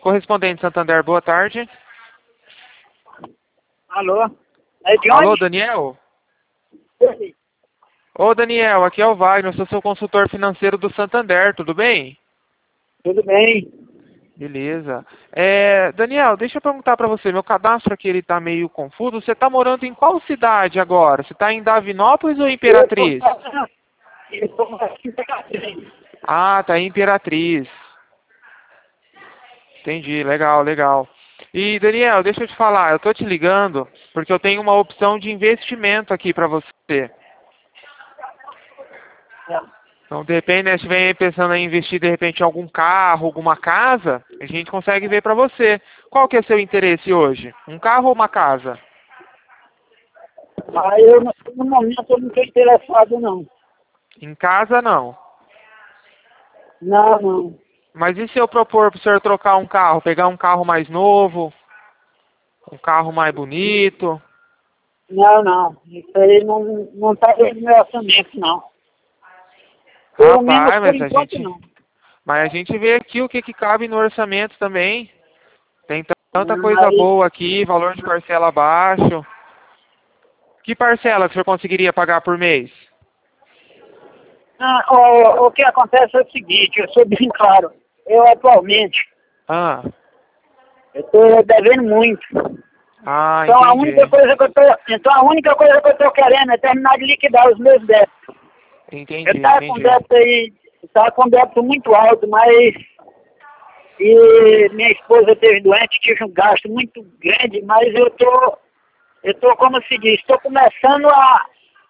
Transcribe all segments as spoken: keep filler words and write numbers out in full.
Correspondente Santander, boa tarde. Alô? É de Alô, onde? Daniel? Oi. Ô, Daniel, aqui é o Wagner, eu sou seu consultor financeiro do Santander, tudo bem? Tudo bem? Beleza. É, Daniel, deixa eu perguntar pra você, meu cadastro aqui ele tá meio confuso. Você tá morando em qual cidade agora? Você tá em Davinópolis ou em Eu tô Imperatriz? eu tô aqui em Imperatriz. Ah, tá em Imperatriz. Entendi, legal, legal. E, Daniel, deixa eu te falar, eu tô te ligando porque eu tenho uma opção de investimento aqui pra você. Então, de repente, né, se estiver aí pensando em investir, de repente, em algum carro, alguma casa, a gente consegue ver pra você. Qual que é seu interesse hoje? Um carro ou uma casa? Aí eu, no no momento, eu não estou interessado, não. Em casa, não. Não, não. Mas e se eu propor para o senhor trocar um carro, pegar um carro mais novo, um carro mais bonito? Não, não. Isso aí não, não está dentro do meu orçamento, não. Pelo menos Rapaz, por mas a enquanto, gente, não. mas a gente vê aqui o que, que cabe no orçamento também. Tem tanta Ah, coisa Aí, boa aqui, valor de parcela baixo. Que parcela que o senhor conseguiria pagar por mês? ah, o, o que acontece é o seguinte, eu sou bem claro. Eu atualmente, Ah, eu estou devendo muito. ah, Então a única entendi. coisa que eu tô, então a única coisa que eu estou querendo é terminar de liquidar os meus débitos. Eu Entendi, estava com entendi. débito aí, estava com débito muito alto, mas e minha esposa teve doente, tive um gasto muito grande, mas eu tô, eu tô como se diz, estou começando a,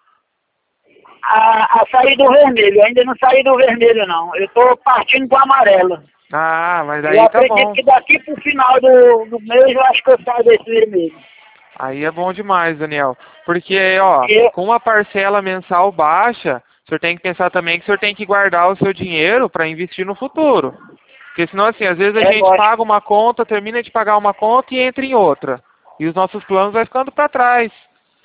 a, a sair do vermelho, ainda não saí do vermelho não, eu estou partindo para o amarelo. Ah, mas Eu aí tá acredito bom. que daqui para o final do, do mês eu acho que eu saio desse vermelho. Aí é bom demais, Daniel. Porque, ó, Eu, com uma parcela mensal baixa, o senhor tem que pensar também que o senhor tem que guardar o seu dinheiro para investir no futuro. Porque senão, assim, às vezes a é gente paga lógico. uma conta, termina de pagar uma conta e entra em outra. E os nossos planos vai ficando para trás,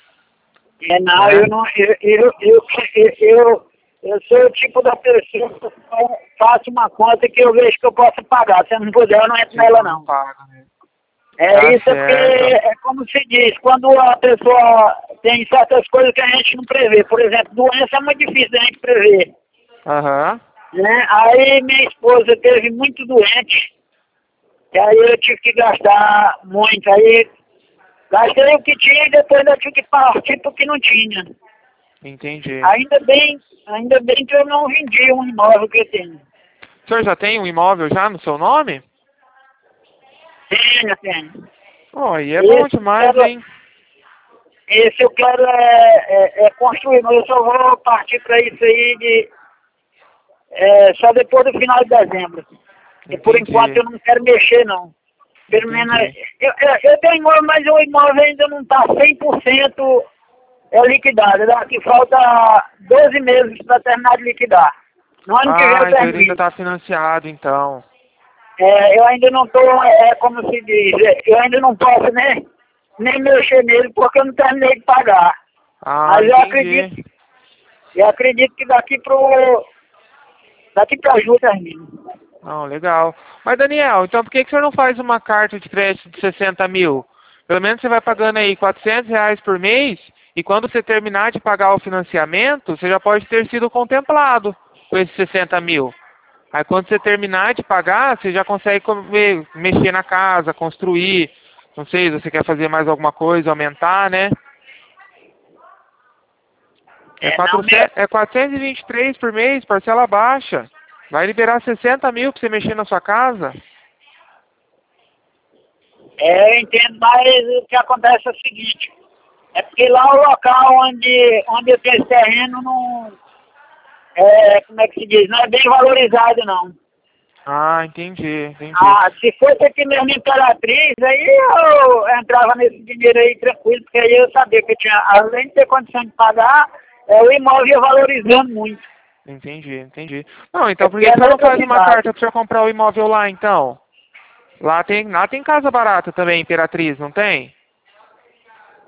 É, não, eu né? não, eu, eu, eu, eu, eu, eu sou o tipo da pessoa que eu faço uma conta que eu vejo que eu posso pagar. Se eu não puder, eu não entro nela Senão não não. paga, né? É Tá isso, é porque certo. é como se diz, quando a pessoa tem certas coisas que a gente não prevê. Por exemplo, doença é muito difícil da gente prever. Aham. Né? Aí minha esposa teve muito doente, e aí eu tive que gastar muito. Aí gastei o que tinha e depois eu tive que partir porque não tinha. Entendi. Ainda bem, ainda bem que eu não vendi um imóvel que eu tenho. O senhor já tem um imóvel já no seu nome? Tenho, tenho. Oh, aí é bom Esse eu demais, quero, hein? esse eu quero é, é, é construir, mas eu só vou partir para isso aí de, é, só depois do final de dezembro. E por enquanto Entendi. eu não quero mexer, não. Pelo menos, Entendi. eu, eu, eu tenho imóvel, mas o imóvel ainda não está cem por cento é liquidado. Daqui falta doze meses para terminar de liquidar. No ano que vem eu Ah, então ele ainda termino. está financiado, então. É, eu ainda não estou, é, como se diz, é, eu ainda não posso nem, nem mexer nele porque eu não terminei de pagar. Ah, Mas eu acredito, entendi. eu acredito que daqui pro, daqui para julho termino. Não, legal. Mas, Daniel, então por que, que o senhor não faz uma carta de crédito de sessenta mil? Pelo menos você vai pagando aí quatrocentos reais por mês e quando você terminar de pagar o financiamento, você já pode ter sido contemplado com esses sessenta mil. Aí quando você terminar de pagar, você já consegue come- mexer na casa, construir. Não sei se você quer fazer mais alguma coisa, aumentar, né? É, É, não, meu, quatrocentos, é quatrocentos e vinte e três por mês, parcela baixa. Vai liberar sessenta mil para você mexer na sua casa. é, eu entendo, mas o que acontece é o seguinte, é porque lá o local onde, onde eu tenho esse terreno não, é, como é que se diz, não é bem valorizado não. Ah, entendi, entendi. Ah, se fosse aqui mesmo em Imperatriz, aí eu entrava nesse dinheiro aí tranquilo, porque aí eu sabia que eu tinha, além de ter condição de pagar, é, o imóvel ia valorizando muito. Entendi, entendi. Não, É então por porque que é que você não noutra faz uma cidade. carta para você comprar o imóvel lá, então? Lá tem, lá tem casa barata também, Imperatriz, não tem?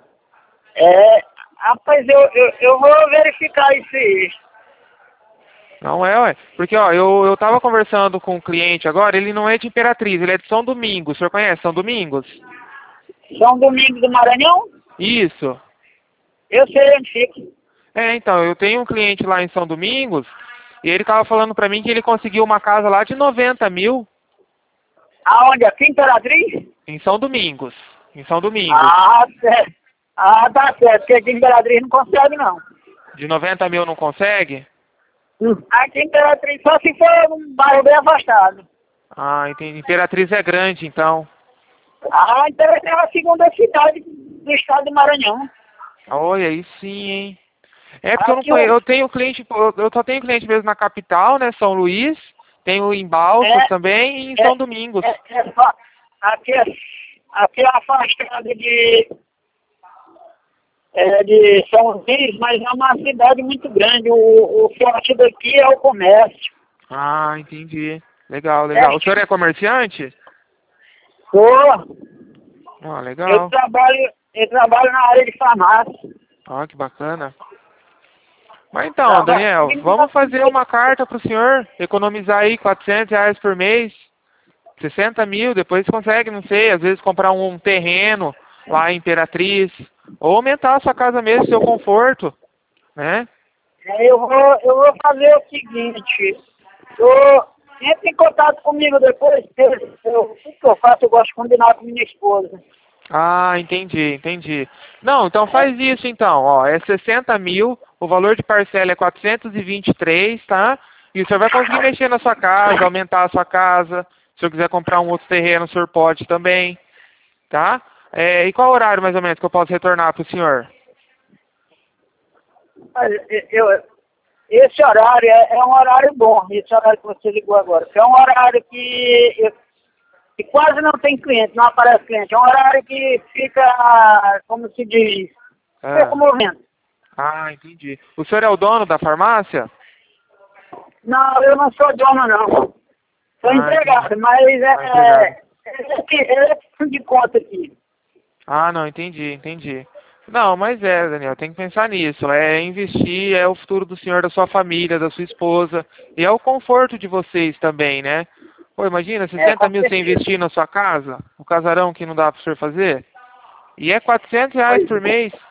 É, rapaz, eu, eu, eu vou verificar isso aí. Não é, ué. Porque, ó, eu, eu tava conversando com um cliente agora, ele não é de Imperatriz, ele é de São Domingos. O senhor conhece São Domingos? São Domingos do Maranhão? Isso. Eu sei onde fica. É, então, eu tenho um cliente lá em São Domingos, e ele tava falando pra mim que ele conseguiu uma casa lá de noventa mil Aonde? Aqui em Imperatriz? em São Domingos. Em São Domingos. Ah, certo. Ah, tá certo, porque aqui em Imperatriz não consegue, não. De noventa mil não consegue? Aqui em Imperatriz só se for um bairro bem afastado. Ah, entendi. Imperatriz é grande, então. Ah, Imperatriz é a segunda cidade do estado do Maranhão. Olha, aí sim, hein? É porque eu não Aqui conheço, o- eu tenho cliente, eu eu só tenho cliente mesmo na capital, né, São Luís, tenho em Balsas é, também e em é, São Domingos. é, é só- aqui, é, aqui é afastado de, é, de São Luís, mas é uma cidade muito grande. O, o forte daqui é o comércio. Ah, entendi. Legal, É, legal. O senhor é comerciante? sou, Ah, eu legal. trabalho, eu trabalho na área de farmácia. Ah, que bacana. Mas então, Trabalho, Daniel, vamos fazer uma carta para o senhor, economizar aí quatrocentos reais por mês, sessenta mil, depois consegue, não sei, às vezes comprar um, um terreno lá em Imperatriz, ou aumentar a sua casa mesmo, seu conforto, né? É, eu vou, eu vou fazer o seguinte, eu, entre em contato comigo depois, eu, eu, o que eu faço, eu gosto de combinar com minha esposa. Ah, entendi, entendi. Não, então faz isso então, ó, é sessenta mil, o valor de parcela é quatrocentos e vinte e três, tá? E o senhor vai conseguir mexer na sua casa, aumentar a sua casa, se o senhor quiser comprar um outro terreno, o senhor pode também, tá? É, e qual horário mais ou menos que eu posso retornar para o senhor? Mas eu, esse horário é, é um horário bom, esse horário que você ligou agora, que é um horário que, eu- que quase não tem cliente, não aparece cliente, é um horário que fica, como se diz, pouco Ah, movimento. ah, entendi. O senhor é o dono da farmácia? Não, eu não sou dono não, sou Ah, empregado, entendi. mas é, Ah, empregado. é, é, é de conta aqui. Ah, não, entendi, entendi. Não, mas é, Daniel, tem que pensar nisso. É investir, é o futuro do senhor, da sua família, da sua esposa. E é o conforto de vocês também, né? Pô, imagina, É, sessenta com mil você certeza. investir na sua casa, o casarão que não dá para o senhor fazer. E é quatrocentos reais Pois por é. mês,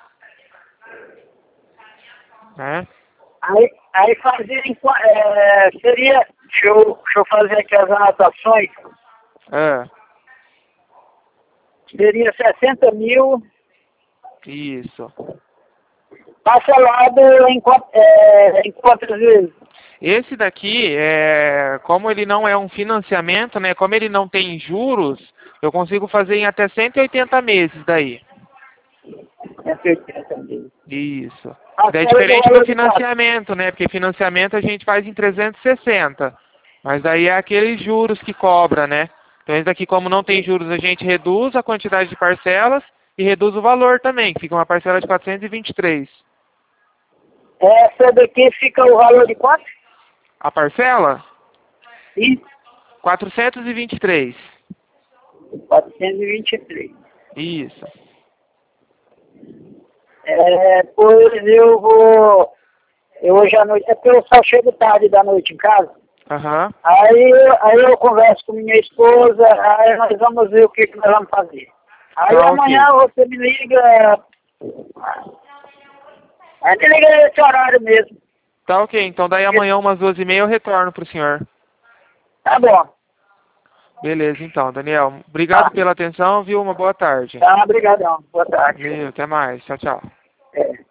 né? Aí, aí fazia, em qua- é, seria, deixa eu, deixa eu fazer aqui as anotações, É, seria sessenta mil isso. parcelado em, qua- é, em quantas vezes? Esse daqui, é, como ele não é um financiamento, né? Como ele não tem juros, eu consigo fazer em até cento e oitenta meses daí. cento e oitenta mil. Isso. Daí é Parcela do diferente do valor de quatro. financiamento, né? Porque financiamento a gente faz em trezentos e sessenta. Mas daí é aqueles juros que cobra, né? Então esse daqui, como não tem juros, a gente reduz a quantidade de parcelas e reduz o valor também, que fica uma parcela de quatrocentos e vinte e três. Essa daqui fica o valor de quanto? A parcela? E quatrocentos e vinte e três. quatrocentos e vinte e três. Isso. É, pois eu vou, eu hoje à noite, é porque eu só chego tarde da noite em casa. Aham. Aí, aí eu converso com minha esposa, aí nós vamos ver o que, que nós vamos fazer. Aí Tá, amanhã ok. você me liga, aí me liga nesse horário mesmo. Tá, ok. Então daí amanhã umas duas e meia eu retorno pro senhor. Tá bom. Beleza, então, Daniel. Obrigado Tá, pela atenção, viu? Uma boa tarde. tá, obrigadão. Boa tarde. Valeu, até mais. Tchau, tchau. É.